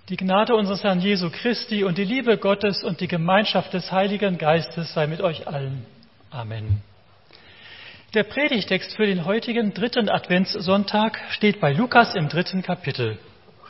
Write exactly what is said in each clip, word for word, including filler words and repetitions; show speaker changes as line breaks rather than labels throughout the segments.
Die Gnade unseres Herrn Jesu Christi und die Liebe Gottes und die Gemeinschaft des Heiligen Geistes sei mit euch allen. Amen. Der Predigtext für den heutigen dritten Adventssonntag steht bei Lukas im dritten Kapitel.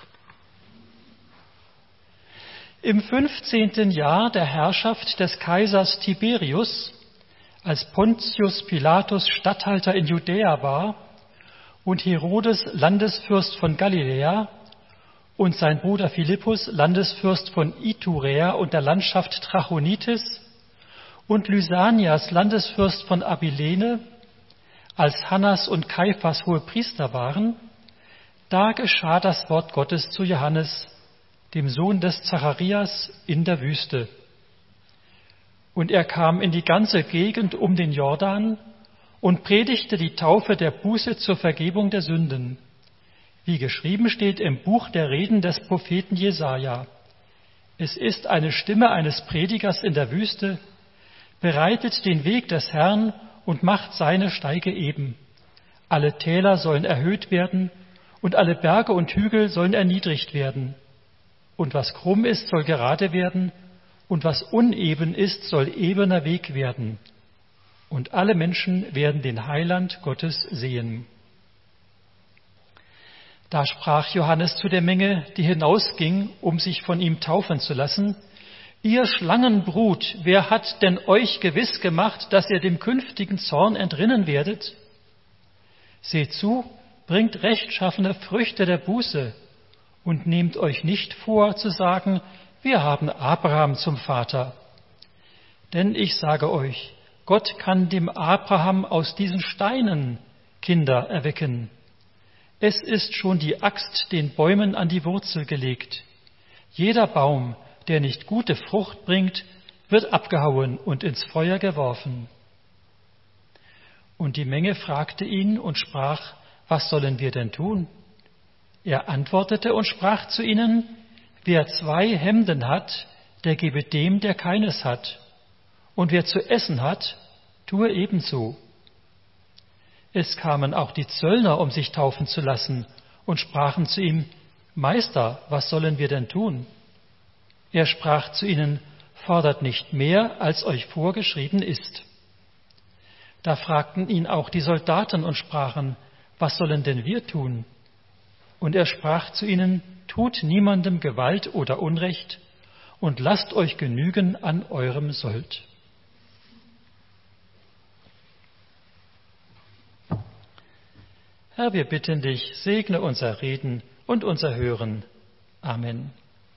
Im fünfzehnten Jahr der Herrschaft des Kaisers Tiberius, als Pontius Pilatus Statthalter in Judäa war und Herodes Landesfürst von Galiläa und sein Bruder Philippus Landesfürst von Iturea und der Landschaft Trachonitis und Lysanias Landesfürst von Abilene, als Hannas und Kaiphas Hohepriester waren, da geschah das Wort Gottes zu Johannes, dem Sohn des Zacharias, in der Wüste. Und er kam in die ganze Gegend um den Jordan und predigte die Taufe der Buße zur Vergebung der Sünden, wie geschrieben steht im Buch der Reden des Propheten Jesaja. Es ist eine Stimme eines Predigers in der Wüste, bereitet den Weg des Herrn und macht seine Steige eben. Alle Täler sollen erhöht werden und alle Berge und Hügel sollen erniedrigt werden. Und was krumm ist, soll gerade werden und was uneben ist, soll ebener Weg werden. Und alle Menschen werden den Heiland Gottes sehen. Da sprach Johannes zu der Menge, die hinausging, um sich von ihm taufen zu lassen: Ihr Schlangenbrut, wer hat denn euch gewiss gemacht, dass ihr dem künftigen Zorn entrinnen werdet? Seht zu, bringt rechtschaffene Früchte der Buße und nehmt euch nicht vor zu sagen, wir haben Abraham zum Vater. Denn ich sage euch, Gott kann dem Abraham aus diesen Steinen Kinder erwecken. Es ist schon die Axt den Bäumen an die Wurzel gelegt. Jeder Baum, der nicht gute Frucht bringt, wird abgehauen und ins Feuer geworfen. Und die Menge fragte ihn und sprach: Was sollen wir denn tun? Er antwortete und sprach zu ihnen: Wer zwei Hemden hat, der gebe dem, der keines hat. Und wer zu essen hat, tue ebenso. Es kamen auch die Zöllner, um sich taufen zu lassen, und sprachen zu ihm: Meister, was sollen wir denn tun? Er sprach zu ihnen: Fordert nicht mehr, als euch vorgeschrieben ist. Da fragten ihn auch die Soldaten und sprachen: Was sollen denn wir tun? Und er sprach zu ihnen: Tut niemandem Gewalt oder Unrecht und lasst euch genügen an eurem Sold. Herr, wir bitten dich, segne unser Reden und unser Hören. Amen.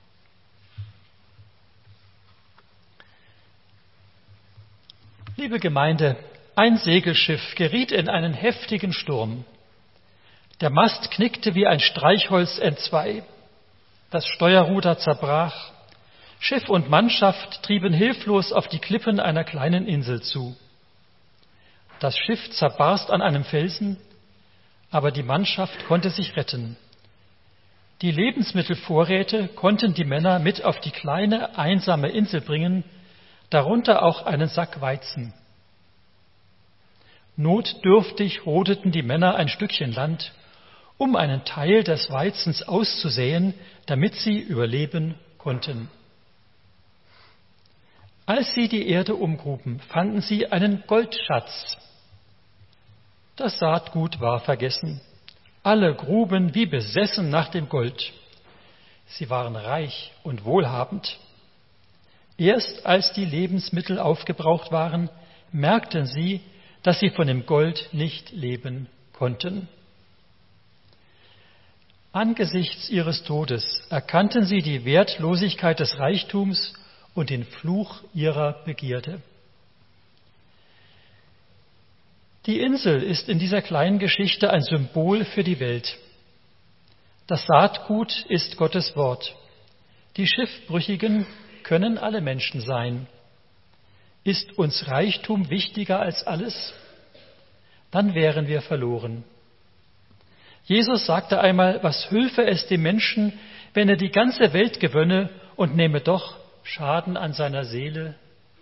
Liebe Gemeinde, ein Segelschiff geriet in einen heftigen Sturm. Der Mast knickte wie ein Streichholz entzwei. Das Steuerruder zerbrach. Schiff und Mannschaft trieben hilflos auf die Klippen einer kleinen Insel zu. Das Schiff zerbarst an einem Felsen, aber die Mannschaft konnte sich retten. Die Lebensmittelvorräte konnten die Männer mit auf die kleine, einsame Insel bringen, darunter auch einen Sack Weizen. Notdürftig rodeten die Männer ein Stückchen Land, um einen Teil des Weizens auszusäen, damit sie überleben konnten. Als sie die Erde umgruben, fanden sie einen Goldschatz. Das Saatgut war vergessen. Alle gruben wie besessen nach dem Gold. Sie waren reich und wohlhabend. Erst als die Lebensmittel aufgebraucht waren, merkten sie, dass sie von dem Gold nicht leben konnten. Angesichts ihres Todes erkannten sie die Wertlosigkeit des Reichtums und den Fluch ihrer Begierde. Die Insel ist in dieser kleinen Geschichte ein Symbol für die Welt. Das Saatgut ist Gottes Wort. Die Schiffbrüchigen können alle Menschen sein. Ist uns Reichtum wichtiger als alles? Dann wären wir verloren. Jesus sagte einmal, was hülfe es dem Menschen, wenn er die ganze Welt gewönne und nehme doch Schaden an seiner Seele?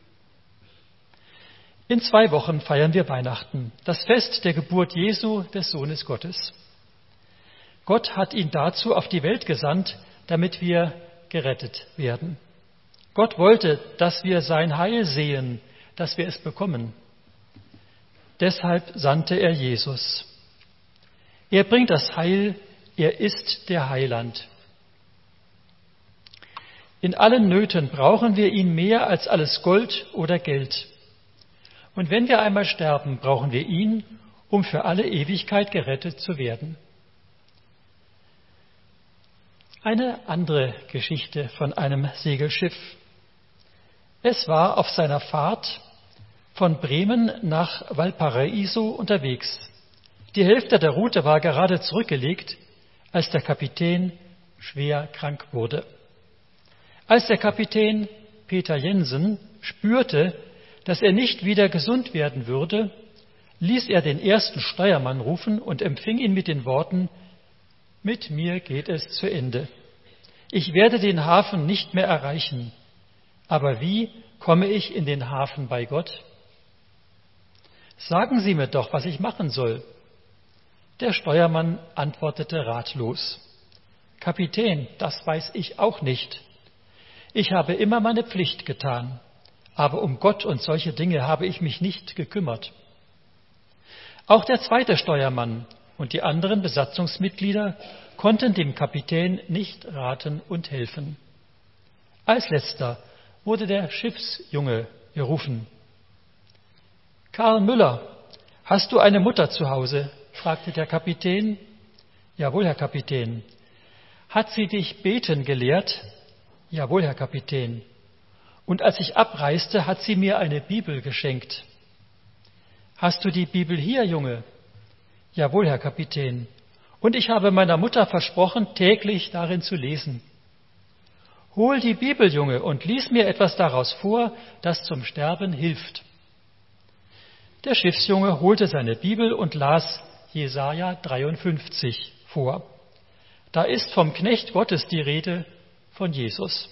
In zwei Wochen feiern wir Weihnachten, das Fest der Geburt Jesu, des Sohnes Gottes. Gott hat ihn dazu auf die Welt gesandt, damit wir gerettet werden. Gott wollte, dass wir sein Heil sehen, dass wir es bekommen. Deshalb sandte er Jesus. Er bringt das Heil, er ist der Heiland. In allen Nöten brauchen wir ihn mehr als alles Gold oder Geld. Und wenn wir einmal sterben, brauchen wir ihn, um für alle Ewigkeit gerettet zu werden. Eine andere Geschichte von einem Segelschiff. Es war auf seiner Fahrt von Bremen nach Valparaiso unterwegs. Die Hälfte der Route war gerade zurückgelegt, als der Kapitän schwer krank wurde. Als der Kapitän Peter Jensen spürte, dass er nicht wieder gesund werden würde, ließ er den ersten Steuermann rufen und empfing ihn mit den Worten: Mit mir geht es zu Ende. Ich werde den Hafen nicht mehr erreichen. Aber wie komme ich in den Hafen bei Gott? Sagen Sie mir doch, was ich machen soll. Der Steuermann antwortete ratlos: Kapitän, das weiß ich auch nicht. Ich habe immer meine Pflicht getan, aber um Gott und solche Dinge habe ich mich nicht gekümmert. Auch der zweite Steuermann und die anderen Besatzungsmitglieder konnten dem Kapitän nicht raten und helfen. Als letzter wurde der Schiffsjunge gerufen. Karl Müller, hast du eine Mutter zu Hause? Fragte der Kapitän. Jawohl, Herr Kapitän. Hat sie dich beten gelehrt? Jawohl, Herr Kapitän. Und als ich abreiste, hat sie mir eine Bibel geschenkt. Hast du die Bibel hier, Junge? Jawohl, Herr Kapitän. Und ich habe meiner Mutter versprochen, täglich darin zu lesen. Hol die Bibel, Junge, und lies mir etwas daraus vor, das zum Sterben hilft. Der Schiffsjunge holte seine Bibel und las Jesaja dreiundfünfzig vor. Da ist vom Knecht Gottes die Rede, von Jesus.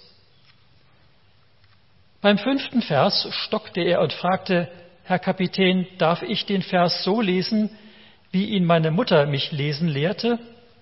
Beim fünften Vers stockte er und fragte: Herr Kapitän, darf ich den Vers so lesen, wie ihn meine Mutter mich lesen lehrte?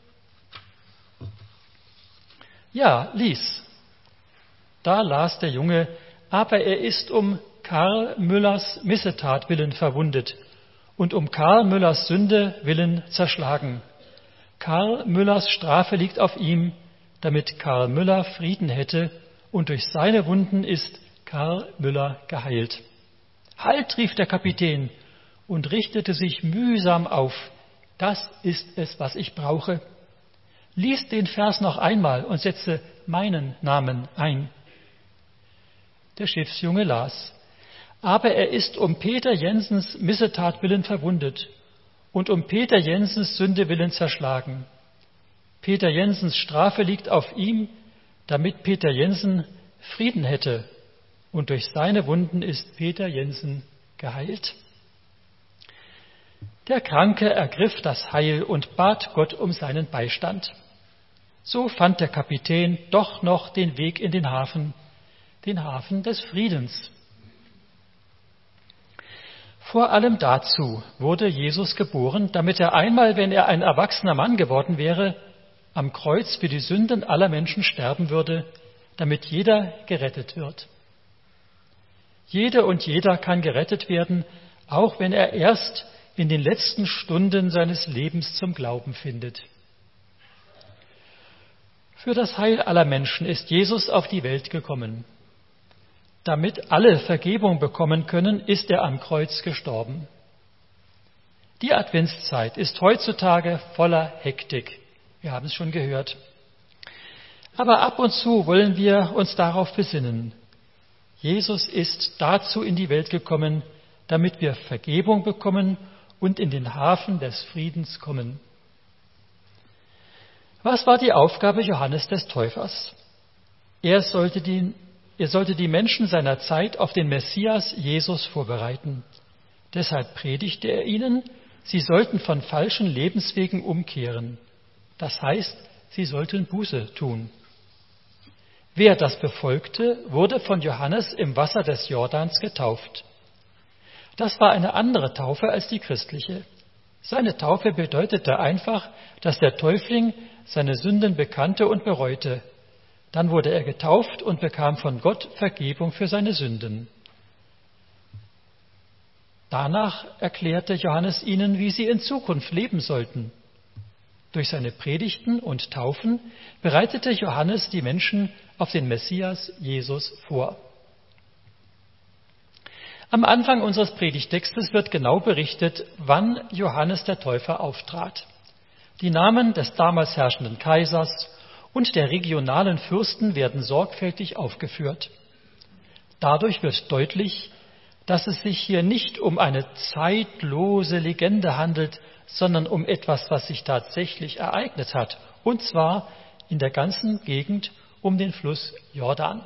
Ja, lies. Da las der Junge: Aber er ist um Karl Müllers Missetat willen verwundet und um Karl Müllers Sünde willen zerschlagen. Karl Müllers Strafe liegt auf ihm, damit Karl Müller Frieden hätte, und durch seine Wunden ist Karl Müller geheilt. Halt, rief der Kapitän und richtete sich mühsam auf. Das ist es, was ich brauche. Lies den Vers noch einmal und setze meinen Namen ein. Der Schiffsjunge las: Aber er ist um Peter Jensens Missetat willen verwundet und um Peter Jensens Sünde willen zerschlagen. Peter Jensens Strafe liegt auf ihm, damit Peter Jensen Frieden hätte, und durch seine Wunden ist Peter Jensen geheilt. Der Kranke ergriff das Heil und bat Gott um seinen Beistand. So fand der Kapitän doch noch den Weg in den Hafen, den Hafen des Friedens. Vor allem dazu wurde Jesus geboren, damit er einmal, wenn er ein erwachsener Mann geworden wäre, am Kreuz für die Sünden aller Menschen sterben würde, damit jeder gerettet wird. Jede und jeder kann gerettet werden, auch wenn er erst in den letzten Stunden seines Lebens zum Glauben findet. Für das Heil aller Menschen ist Jesus auf die Welt gekommen. Damit alle Vergebung bekommen können, ist er am Kreuz gestorben. Die Adventszeit ist heutzutage voller Hektik. Wir haben es schon gehört. Aber ab und zu wollen wir uns darauf besinnen. Jesus ist dazu in die Welt gekommen, damit wir Vergebung bekommen und in den Hafen des Friedens kommen. Was war die Aufgabe Johannes des Täufers? Er sollte die, er sollte die Menschen seiner Zeit auf den Messias Jesus vorbereiten. Deshalb predigte er ihnen, sie sollten von falschen Lebenswegen umkehren. Das heißt, sie sollten Buße tun. Wer das befolgte, wurde von Johannes im Wasser des Jordans getauft. Das war eine andere Taufe als die christliche. Seine Taufe bedeutete einfach, dass der Täufling seine Sünden bekannte und bereute. Dann wurde er getauft und bekam von Gott Vergebung für seine Sünden. Danach erklärte Johannes ihnen, wie sie in Zukunft leben sollten. Durch seine Predigten und Taufen bereitete Johannes die Menschen auf den Messias Jesus vor. Am Anfang unseres Predigtextes wird genau berichtet, wann Johannes der Täufer auftrat. Die Namen des damals herrschenden Kaisers und der regionalen Fürsten werden sorgfältig aufgeführt. Dadurch wird deutlich, dass es sich hier nicht um eine zeitlose Legende handelt, sondern um etwas, was sich tatsächlich ereignet hat, und zwar in der ganzen Gegend um den Fluss Jordan.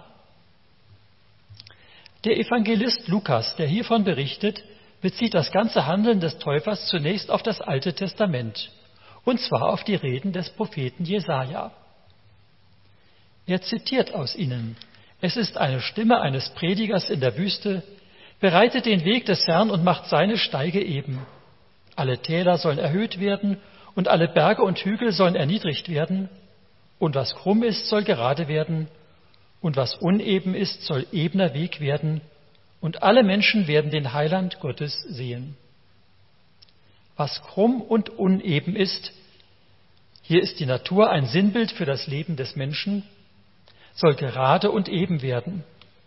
Der Evangelist Lukas, der hiervon berichtet, bezieht das ganze Handeln des Täufers zunächst auf das Alte Testament, und zwar auf die Reden des Propheten Jesaja. Er zitiert aus ihnen: Es ist eine Stimme eines Predigers in der Wüste, bereitet den Weg des Herrn und macht seine Steige eben. Alle Täler sollen erhöht werden und alle Berge und Hügel sollen erniedrigt werden. Und was krumm ist, soll gerade werden. Und was uneben ist, soll ebener Weg werden. Und alle Menschen werden den Heiland Gottes sehen. Was krumm und uneben ist, hier ist die Natur ein Sinnbild für das Leben des Menschen, soll gerade und eben werden.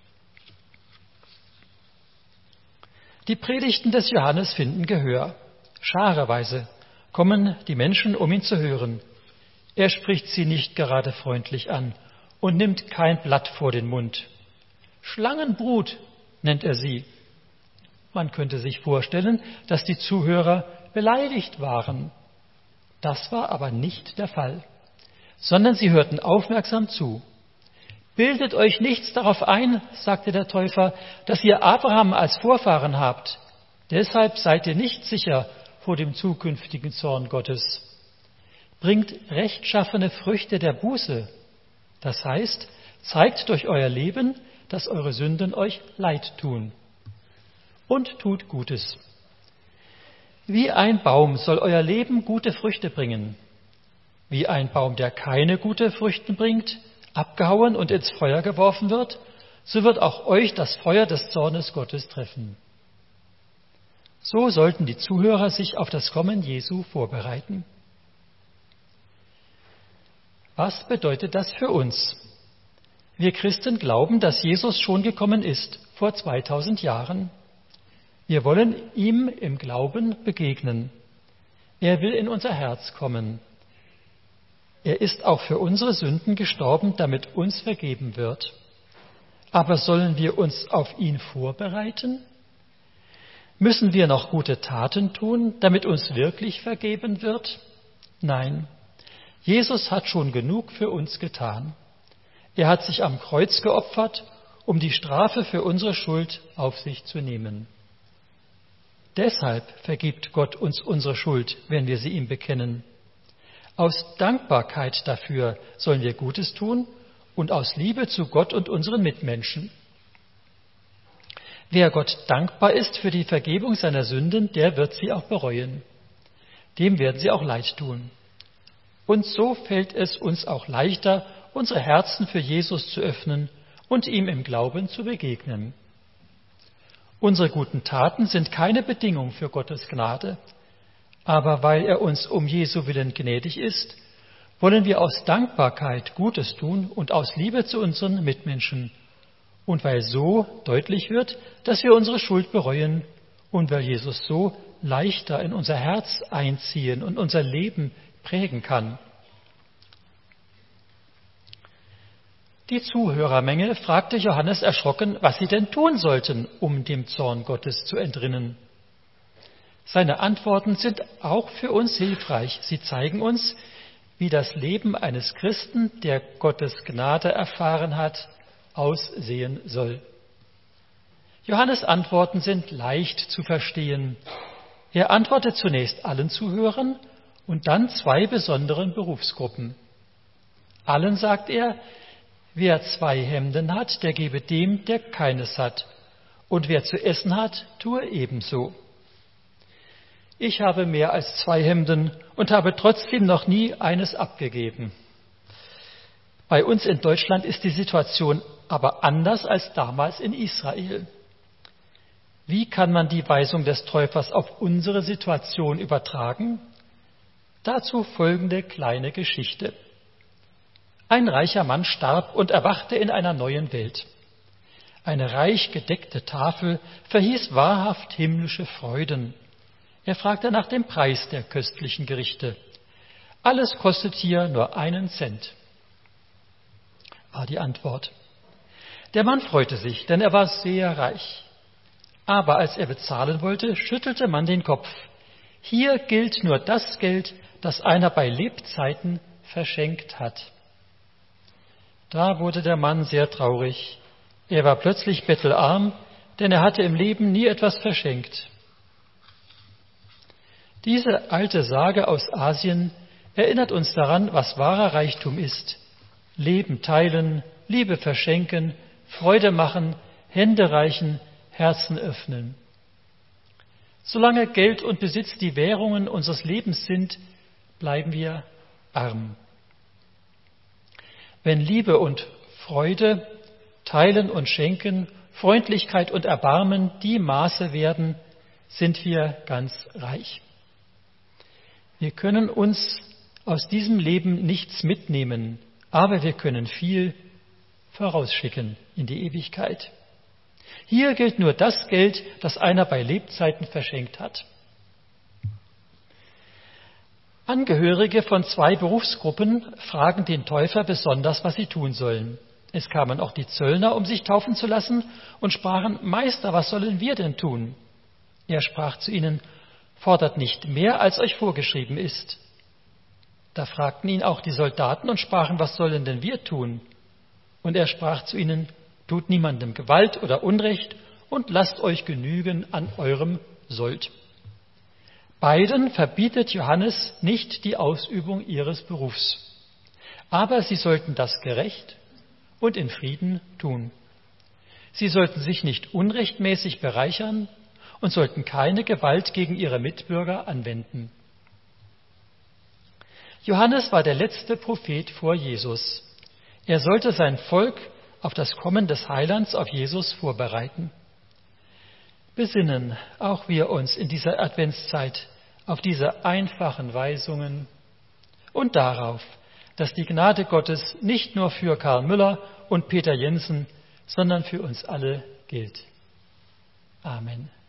Die Predigten des Johannes finden Gehör. Schareweise kommen die Menschen, um ihn zu hören. Er spricht sie nicht gerade freundlich an und nimmt kein Blatt vor den Mund. Schlangenbrut nennt er sie. Man könnte sich vorstellen, dass die Zuhörer beleidigt waren. Das war aber nicht der Fall, sondern sie hörten aufmerksam zu. Bildet euch nichts darauf ein, sagte der Täufer, dass ihr Abraham als Vorfahren habt. Deshalb seid ihr nicht sicher vor dem zukünftigen Zorn Gottes. Bringt rechtschaffene Früchte der Buße. Das heißt, zeigt durch euer Leben, dass eure Sünden euch leid tun. Und tut Gutes. Wie ein Baum soll euer Leben gute Früchte bringen. Wie ein Baum, der keine guten Früchte bringt, abgehauen und ins Feuer geworfen wird, so wird auch euch das Feuer des Zornes Gottes treffen. So sollten die Zuhörer sich auf das Kommen Jesu vorbereiten. Was bedeutet das für uns? Wir Christen glauben, dass Jesus schon gekommen ist, vor zweitausend Jahren. Wir wollen ihm im Glauben begegnen. Er will in unser Herz kommen. Er ist auch für unsere Sünden gestorben, damit uns vergeben wird. Aber sollen wir uns auf ihn vorbereiten? Müssen wir noch gute Taten tun, damit uns wirklich vergeben wird? Nein, Jesus hat schon genug für uns getan. Er hat sich am Kreuz geopfert, um die Strafe für unsere Schuld auf sich zu nehmen. Deshalb vergibt Gott uns unsere Schuld, wenn wir sie ihm bekennen. Aus Dankbarkeit dafür sollen wir Gutes tun und aus Liebe zu Gott und unseren Mitmenschen. Wer Gott dankbar ist für die Vergebung seiner Sünden, der wird sie auch bereuen. Dem werden sie auch leid tun. Und so fällt es uns auch leichter, unsere Herzen für Jesus zu öffnen und ihm im Glauben zu begegnen. Unsere guten Taten sind keine Bedingung für Gottes Gnade, aber weil er uns um Jesu willen gnädig ist, wollen wir aus Dankbarkeit Gutes tun und aus Liebe zu unseren Mitmenschen. Und weil so deutlich wird, dass wir unsere Schuld bereuen und weil Jesus so leichter in unser Herz einziehen und unser Leben prägen kann. Die Zuhörermenge fragte Johannes erschrocken, was sie denn tun sollten, um dem Zorn Gottes zu entrinnen. Seine Antworten sind auch für uns hilfreich. Sie zeigen uns, wie das Leben eines Christen, der Gottes Gnade erfahren hat, aussehen soll. Johannes' Antworten sind leicht zu verstehen. Er antwortet zunächst allen Zuhörern und dann zwei besonderen Berufsgruppen. Allen sagt er, wer zwei Hemden hat, der gebe dem, der keines hat. Und wer zu essen hat, tue ebenso. Ich habe mehr als zwei Hemden und habe trotzdem noch nie eines abgegeben. Bei uns in Deutschland ist die Situation aber anders als damals in Israel. Wie kann man die Weisung des Täufers auf unsere Situation übertragen? Dazu folgende kleine Geschichte. Ein reicher Mann starb und erwachte in einer neuen Welt. Eine reich gedeckte Tafel verhieß wahrhaft himmlische Freuden. Er fragte nach dem Preis der köstlichen Gerichte. Alles kostet hier nur einen Cent, war die Antwort. Der Mann freute sich, denn er war sehr reich. Aber als er bezahlen wollte, schüttelte man den Kopf. Hier gilt nur das Geld, das einer bei Lebzeiten verschenkt hat. Da wurde der Mann sehr traurig. Er war plötzlich bettelarm, denn er hatte im Leben nie etwas verschenkt. Diese alte Sage aus Asien erinnert uns daran, was wahrer Reichtum ist. Leben teilen, Liebe verschenken, Freude machen, Hände reichen, Herzen öffnen. Solange Geld und Besitz die Währungen unseres Lebens sind, bleiben wir arm. Wenn Liebe und Freude, Teilen und Schenken, Freundlichkeit und Erbarmen die Maße werden, sind wir ganz reich. Wir können uns aus diesem Leben nichts mitnehmen, aber wir können viel vorausschicken in die Ewigkeit. Hier gilt nur das Geld, das einer bei Lebzeiten verschenkt hat. Angehörige von zwei Berufsgruppen fragen den Täufer besonders, was sie tun sollen. Es kamen auch die Zöllner, um sich taufen zu lassen, und sprachen: Meister, was sollen wir denn tun? Er sprach zu ihnen: Fordert nicht mehr, als euch vorgeschrieben ist. Da fragten ihn auch die Soldaten und sprachen: Was sollen denn wir tun? Und er sprach zu ihnen: Tut niemandem Gewalt oder Unrecht und lasst euch genügen an eurem Sold. Beiden verbietet Johannes nicht die Ausübung ihres Berufs. Aber sie sollten das gerecht und in Frieden tun. Sie sollten sich nicht unrechtmäßig bereichern und sollten keine Gewalt gegen ihre Mitbürger anwenden. Johannes war der letzte Prophet vor Jesus. Er sollte sein Volk auf das Kommen des Heilands, auf Jesus, vorbereiten. Besinnen auch wir uns in dieser Adventszeit auf diese einfachen Weisungen und darauf, dass die Gnade Gottes nicht nur für Karl Müller und Peter Jensen, sondern für uns alle gilt. Amen.